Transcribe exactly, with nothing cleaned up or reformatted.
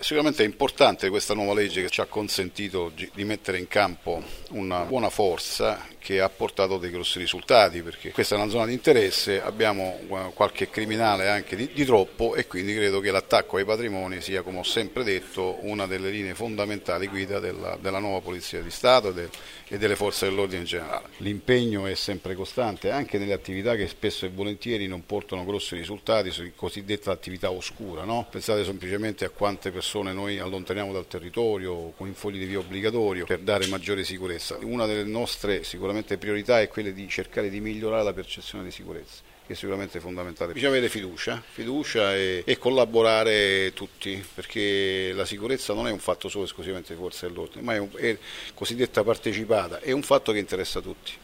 Sicuramente è importante questa nuova legge che ci ha consentito oggi di mettere in campo una buona forza che ha portato dei grossi risultati, perché questa è una zona di interesse, abbiamo qualche criminale anche di, di troppo e quindi credo che l'attacco ai patrimoni sia, come ho sempre detto, una delle linee fondamentali guida della, della nuova Polizia di Stato e, del, e delle forze dell'ordine in generale. L'impegno è sempre costante anche nelle attività che spesso e volentieri non portano grossi risultati, sulla cosiddetta attività oscura, no? Pensate semplicemente a quante persone noi allontaniamo dal territorio con i fogli di via obbligatorio per dare maggiore sicurezza. Una delle nostre sicuramente priorità è quella di cercare di migliorare la percezione di sicurezza, che è sicuramente fondamentale. Bisogna avere fiducia, fiducia e, e collaborare tutti, perché la sicurezza non è un fatto solo esclusivamente di forze dell'ordine, ma è, un, è cosiddetta partecipata, è un fatto che interessa tutti.